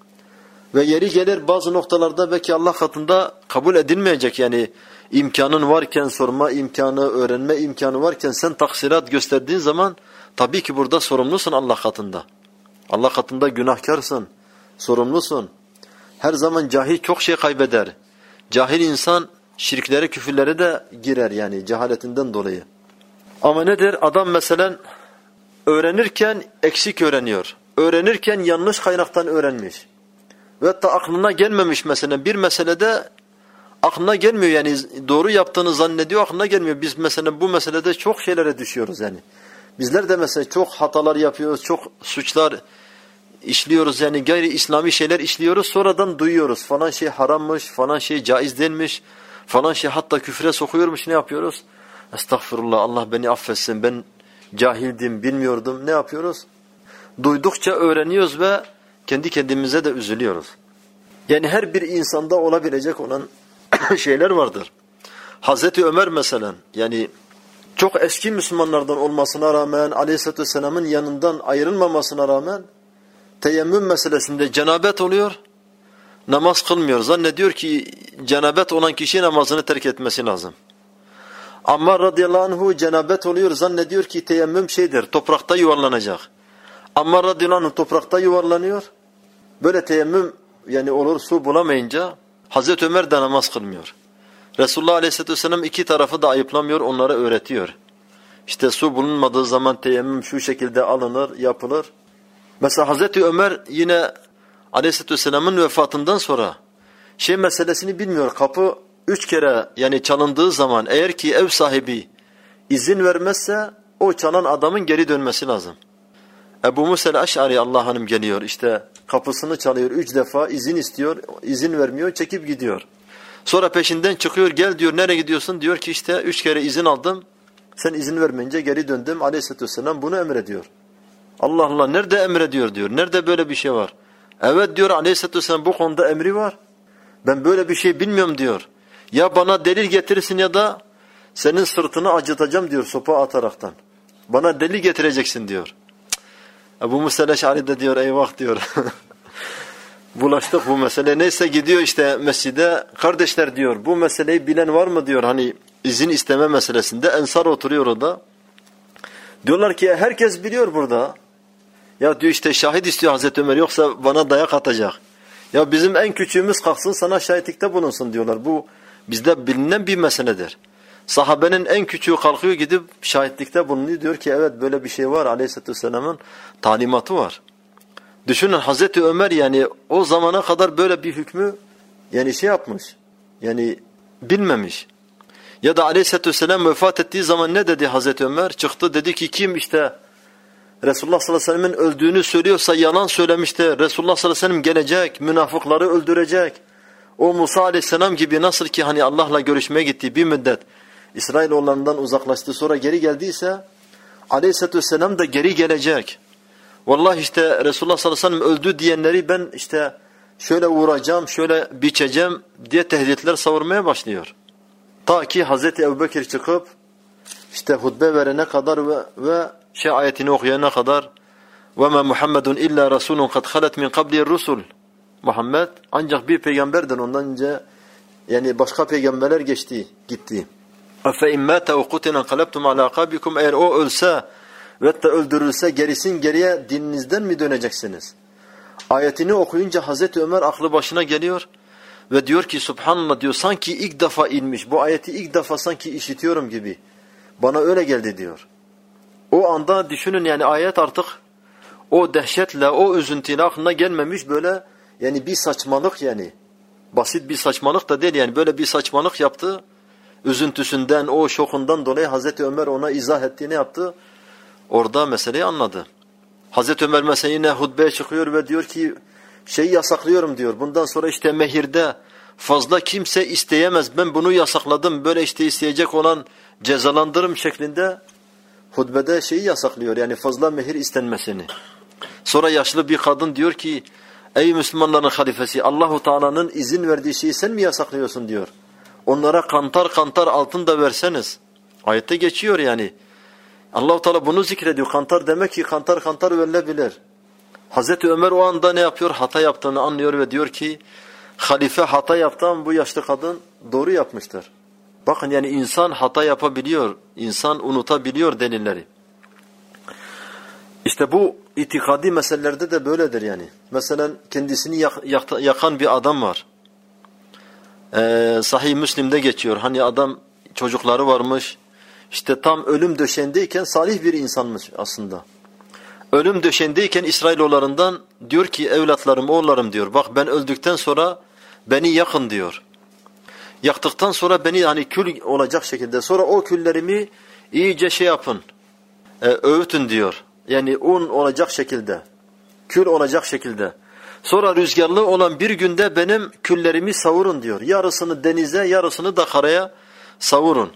Ve yeri gelir bazı noktalarda belki Allah katında kabul edilmeyecek, yani imkanın varken, sorma imkanı, öğrenme imkanı varken sen taksirat gösterdiğin zaman tabii ki burada sorumlusun Allah katında. Allah katında günahkarsın, sorumlusun. Her zaman cahil çok şey kaybeder. Cahil insan şirklere, küfürlere de girer yani cehaletinden dolayı. Ama nedir? Adam mesela öğrenirken eksik öğreniyor. Öğrenirken yanlış kaynaktan öğrenmiş. Ve hatta aklına gelmemiş mesela bir meselede aklına gelmiyor, yani doğru yaptığını zannediyor, aklına gelmiyor. Biz mesela bu meselede çok şeylere düşüyoruz yani. Bizler de mesela çok hatalar yapıyoruz, çok suçlar işliyoruz, yani gayri İslami şeyler işliyoruz, sonradan duyuyoruz. Falan şey harammış, falan şey caiz değilmiş, falan şey hatta küfre sokuyormuş, ne yapıyoruz? Estağfurullah, Allah beni affetsin, ben cahildim, bilmiyordum, ne yapıyoruz? Duydukça öğreniyoruz ve kendi kendimize de üzülüyoruz. Yani her bir insanda olabilecek olan şeyler vardır. Hazreti Ömer mesela, yani çok eski Müslümanlardan olmasına rağmen, Aleyhisselatü Vesselam'ın yanından ayrılmamasına rağmen teyemmüm meselesinde cenabet oluyor, namaz kılmıyor. Zannediyor ki cenabet olan kişi namazını terk etmesi lazım. Ammar radıyallahu anhu cenabet oluyor, zannediyor ki teyemmüm şeydir, toprakta yuvarlanacak. Ammar radıyallahu anh toprakta yuvarlanıyor. Böyle teyemmüm yani olur, su bulamayınca Hazreti Ömer de namaz kılmıyor. Resulullah aleyhisselatü vesselam iki tarafı da ayıplamıyor, onlara öğretiyor. İşte su bulunmadığı zaman teyemmüm şu şekilde alınır, yapılır. Mesela Hazreti Ömer yine aleyhisselatü vesselamın vefatından sonra şey meselesini bilmiyor. Kapı 3 kere yani çalındığı zaman eğer ki ev sahibi izin vermezse o çalan adamın geri dönmesi lazım. Ebu Musa el-Eş'ari Allah hanım geliyor, işte kapısını çalıyor 3 defa, izin istiyor, izin vermiyor, çekip gidiyor. Sonra peşinden çıkıyor, gel diyor, nereye gidiyorsun? Diyor ki işte 3 kere izin aldım, sen izin vermeyince geri döndüm. Aleyhisselatü vesselam bunu emrediyor. Allah Allah, nerede emrediyor diyor, nerede böyle bir şey var? Evet diyor, Aleyhisselatü vesselam bu konuda emri var. Ben böyle bir şey bilmiyorum diyor. Ya bana delil getirirsin ya da senin sırtını acıtacağım diyor sopa ataraktan. Bana delil getireceksin diyor. Ebu Musa el-Eş'ari de diyor eyvah diyor. Bulaştık bu mesele. Neyse gidiyor işte mescide. Kardeşler diyor, bu meseleyi bilen var mı diyor, hani izin isteme meselesinde. Ensar oturuyor orada. Diyorlar ki herkes biliyor burada. Ya diyor işte şahit istiyor Hazreti Ömer, yoksa bana dayak atacak. Ya bizim en küçüğümüz kalksın sana şahitlikte bulunsun diyorlar. Bu bizde bilinen bir meseledir. Sahabenin en küçüğü kalkıyor, gidip şahitlikte bulunuyor, diyor ki evet böyle bir şey var, Aleyhisselatü Vesselam'ın talimatı var. Düşünün Hazreti Ömer yani o zamana kadar böyle bir hükmü yani şey yapmış, yani bilmemiş. Ya da Aleyhisselatü Vesselam vefat ettiği zaman ne dedi Hazreti Ömer? Çıktı dedi ki kim işte Resulullah sallallahu aleyhi ve sellem'in öldüğünü söylüyorsa yalan söylemiştir. Resulullah sallallahu aleyhi ve sellem gelecek, münafıkları öldürecek. O Musa aleyhisselam gibi nasıl ki hani Allah'la görüşmeye gitti bir müddet, İsrailoğullarından uzaklaştı, sonra geri geldiyse Aleyhisselatü vesselam da geri gelecek. Vallahi işte Resulullah sallallahu aleyhi ve sellem öldü diyenleri ben işte şöyle vuracağım, şöyle biçeceğim diye tehditler savurmaya başlıyor. Ta ki Hazreti Ebubekir çıkıp işte hutbe verene kadar ve ayetini okuyana kadar وَمَا مُحَمَّدٌ اِلَّا رَسُولٌ قَدْ خَلَتْ مِنْ قَبْلِ الرُّسُلِ Muhammed ancak bir peygamberden, ondan önce yani başka peygamberler geçti, gitti. اَفَاِنْ مَاتَ وَقُتِنَا قَلَبْتُمْ عَلَى عَقَابِكُمْ Eğer o ölse ve de öldürülse geriye dininizden mi döneceksiniz? Ayetini okuyunca Hazreti Ömer aklı başına geliyor Ve diyor ki Subhanallah diyor, sanki ilk defa inmiş. Bu ayeti ilk defa sanki işitiyorum gibi. Bana öyle geldi diyor. O anda düşünün yani ayet artık o dehşetle, o üzüntüyle aklına gelmemiş, böyle yani bir saçmalık yani. Basit bir saçmalık da değil yani, böyle bir saçmalık yaptı. Üzüntüsünden, o şokundan dolayı Hazreti Ömer ona izah ettiğini yaptı. Orada meseleyi anladı. Hazreti Ömer mesela yine hutbeye çıkıyor ve diyor ki şeyi yasaklıyorum diyor. Bundan sonra işte mehirde fazla kimse isteyemez. Ben bunu yasakladım. Böyle işte isteyecek olan cezalandırım şeklinde hutbede şeyi yasaklıyor. Yani fazla mehir istenmesini. Sonra yaşlı bir kadın diyor ki ey Müslümanların halifesi, Allahu Teala'nın izin verdiği şeyi sen mi yasaklıyorsun diyor. Onlara kantar kantar altın da verseniz. Ayette geçiyor yani. Allah-u Teala bunu zikrediyor. Kantar demek ki kantar kantar verilebilir. Hazreti Ömer o anda ne yapıyor? Hata yaptığını anlıyor ve diyor ki halife hata yaptı ama bu yaşlı kadın doğru yapmıştır. Bakın yani insan hata yapabiliyor. İnsan unutabiliyor delilleri. İşte bu itikadi meselelerde de böyledir yani. Mesela kendisini yakan bir adam var. Sahih Müslim'de geçiyor. Hani adam çocukları varmış. İşte tam ölüm döşeğindeyken salih bir insanmış aslında. Ölüm döşeğindeyken İsrailoğullarından diyor ki evlatlarım, oğullarım diyor. Bak ben öldükten sonra beni yakın diyor. Yaktıktan sonra beni hani kül olacak şekilde. Sonra o küllerimi iyice şey yapın. Öğütün diyor. Yani un olacak şekilde. Kül olacak şekilde. Sonra rüzgarlı olan bir günde benim küllerimi savurun diyor. Yarısını denize, yarısını da karaya savurun.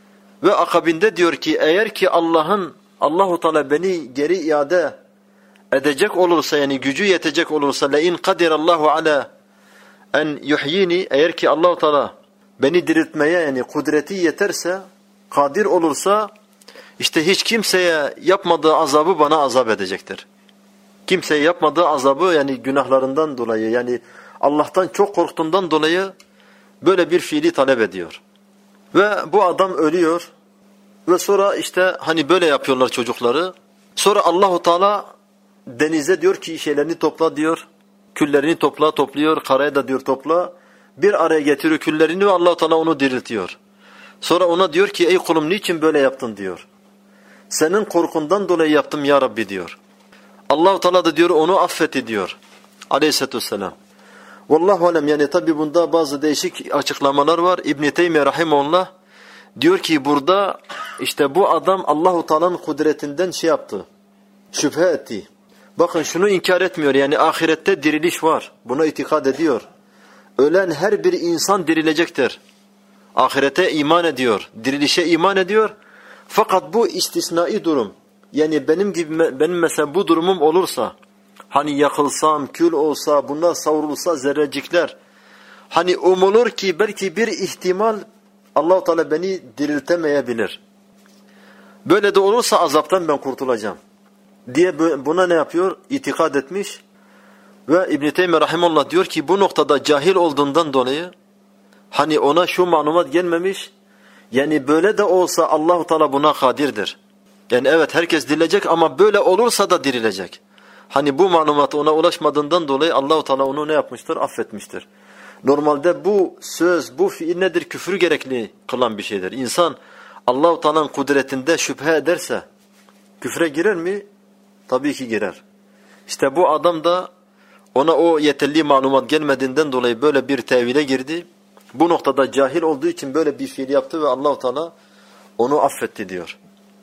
Ve akabinde diyor ki eğer ki Allahu Teala beni geri iade edecek olursa, yani gücü yetecek olursa, la in kadirallahu ala en yuhyini, eğer ki Allahu Teala beni diriltmeye yani kudreti yeterse, kadir olursa, işte hiç kimseye yapmadığı azabı bana azap edecektir. Kimseye yapmadığı azabı yani günahlarından dolayı, yani Allah'tan çok korktuğundan dolayı böyle bir fiili talep ediyor. Ve bu adam ölüyor. Ve sonra işte hani böyle yapıyorlar çocukları. Sonra Allahu Teala denize diyor ki şeylerini topla diyor. Küllerini topluyor. Karaya da diyor topla. Bir araya getiriyor küllerini ve Allahu Teala onu diriltiyor. Sonra ona diyor ki ey kulum niçin böyle yaptın diyor. Senin korkundan dolayı yaptım ya Rabbi diyor. Allahu Teala da diyor onu affetti diyor. Aleyhisselatü vesselam. Vallahu alem, yani tabi bunda bazı değişik açıklamalar var. İbn-i Teymiye rahimahullah diyor ki burada işte bu adam Allahu Teala'nın kudretinden şey yaptı. Şüphe etti. Bakın şunu inkar etmiyor. Yani ahirette diriliş var. Buna itikad ediyor. Ölen her bir insan dirilecektir. Ahirete iman ediyor. Dirilişe iman ediyor. Fakat bu istisnai durum. Yani benim mesela bu durumum olursa, hani yakılsam, kül olsa, bunlar savrulsa zerrecikler. Hani umulur ki belki bir ihtimal Allah-u Teala beni diriltemeyebilir. Böyle de olursa azaptan ben kurtulacağım diye buna ne yapıyor? İtikad etmiş. Ve İbn-i Teymiye rahimahullah diyor ki bu noktada cahil olduğundan dolayı hani ona şu malumat gelmemiş. Yani böyle de olsa Allah-u Teala buna kadirdir. Yani evet herkes dirilecek ama böyle olursa da dirilecek. Hani bu malumat ona ulaşmadığından dolayı Allah-u Teala onu ne yapmıştır? Affetmiştir. Normalde bu söz, bu fiil nedir? Küfür gerekli kılan bir şeydir. İnsan Allah-u Teala'nın kudretinde şüphe ederse küfre girer mi? Tabii ki girer. İşte bu adam da ona o yeterli malumat gelmediğinden dolayı böyle bir tevhile girdi. Bu noktada cahil olduğu için böyle bir fiil yaptı ve Allah-u Teala onu affetti diyor.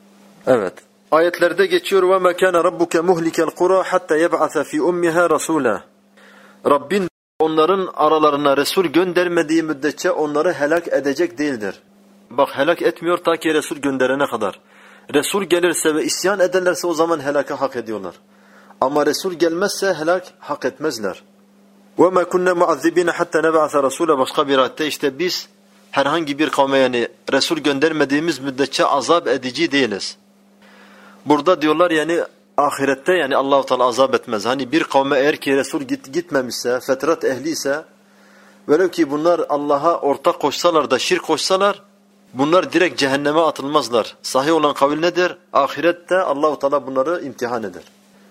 Evet. Ayetlerde geçiyor ve mekâne rabbuke muhlikel kura hatta yeb'ase fi ummiha rasûla. Rabbin onların aralarına Resul göndermediği müddetçe onları helak edecek değildir. Bak helak etmiyor ta ki Resul gönderene kadar. Resul gelirse ve isyan ederlerse o zaman helaka hak ediyorlar. Ama Resul gelmezse helak hak etmezler. وَمَا كُنَّا مُعَذِّبِينَ حَتَّى نَبْعَثَ رَسُولًا. Başka bir ayette işte biz herhangi bir kavme yani Resul göndermediğimiz müddetçe azap edici değiliz. Burada diyorlar yani ahirette yani Allah-u Teala azap etmez. Hani bir kavme eğer ki Resul gitmemişse, fetret ehliyse, velev ki bunlar Allah'a ortak koşsalar da şirk koşsalar, bunlar direkt cehenneme atılmazlar. Sahih olan kavil nedir? Ahirette Allah-u Teala bunları imtihan eder.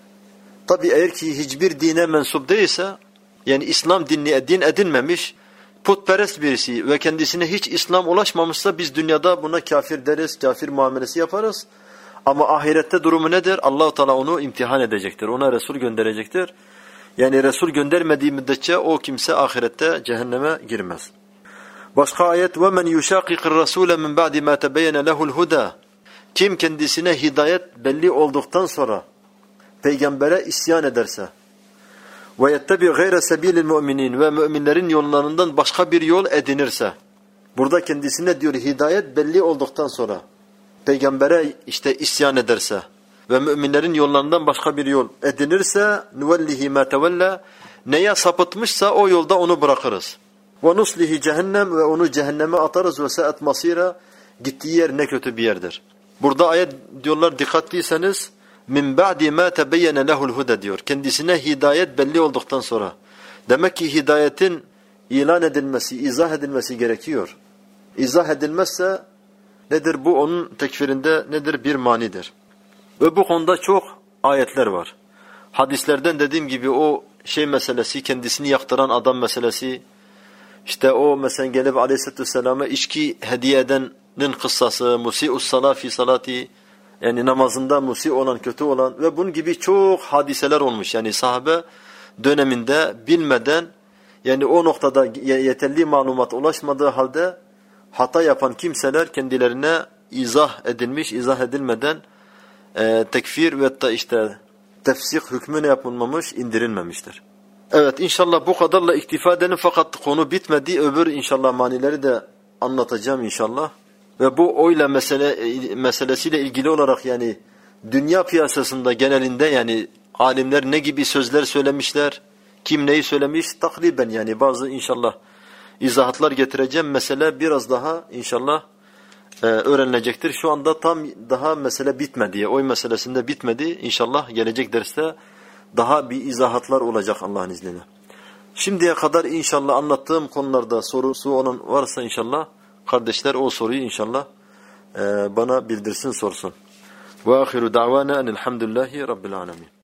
Tabi eğer ki hiçbir dine mensup değilse, yani İslam din edinmemiş, putperest birisi ve kendisine hiç İslam ulaşmamışsa biz dünyada buna kafir deriz, kafir muamelesi yaparız. Ama ahirette durumu nedir? Allah-u Teala onu imtihan edecektir. Ona Resul gönderecektir. Yani Resul göndermediği müddetçe o kimse ahirette cehenneme girmez. Başka ayet وَمَنْ يُشَاقِقِ الرَّسُولَ مِنْ بَعْدِ مَا تَبَيَّنَ لَهُ الْهُدَى Kim kendisine hidayet belli olduktan sonra peygambere isyan ederse وَيَتَّبِعْ غَيْرَ سَب۪يلِ الْمُؤْمِنِينَ ve müminlerin yollarından başka bir yol edinirse, burada kendisine diyor hidayet belli olduktan sonra peygambere işte isyan ederse ve müminlerin yollarından başka bir yol edinirse نُوَلِّهِ مَا تَوَلَّى neye sapıtmışsa o yolda onu bırakırız. وَنُصْلِهِ cehennem ve onu cehenneme atarız ve saat masira gittiği yer ne kötü bir yerdir. Burada ayet diyorlar dikkatliyseniz min ba'di ma tebeyyene lehul huda diyor. Kendisine hidayet belli olduktan sonra. Demek ki hidayetin ilan edilmesi, izah edilmesi gerekiyor. İzah edilmezse nedir bu onun tekfirinde nedir bir manidir. Ve bu konuda çok ayetler var. Hadislerden dediğim gibi o şey meselesi, kendisini yaktıran adam meselesi, işte o mesela gelip Aleyhisselatü Vesselam'a içki hediye edenin kıssası, musi'us salah fi salati, yani namazında musi olan, kötü olan ve bunun gibi çok hadiseler olmuş. Yani sahabe döneminde bilmeden, yani o noktada yeterli malumat ulaşmadığı halde hata yapan kimseler kendilerine izah edilmiş, izah edilmeden tekfir ve işte tefsik hükmüne yapılmamış, indirilmemiştir. Evet, inşallah bu kadarla iktifa edelim fakat konu bitmedi. Öbür inşallah manileri de anlatacağım inşallah. Ve bu oyla meselesiyle ilgili olarak yani dünya piyasasında genelinde yani alimler ne gibi sözler söylemişler, kim neyi söylemiş takriben yani bazı inşallah izahatlar getireceğim. Mesele biraz daha inşallah öğrenilecektir. Şu anda tam daha mesele bitmedi. Oy meselesinde bitmedi. İnşallah gelecek derste daha bir izahatlar olacak Allah'ın izniyle. Şimdiye kadar inşallah anlattığım konularda sorusu olan varsa inşallah kardeşler o soruyu inşallah bana bildirsin, sorsun. Ve ahiru da'vana enelhamdülillahi rabbil alemin.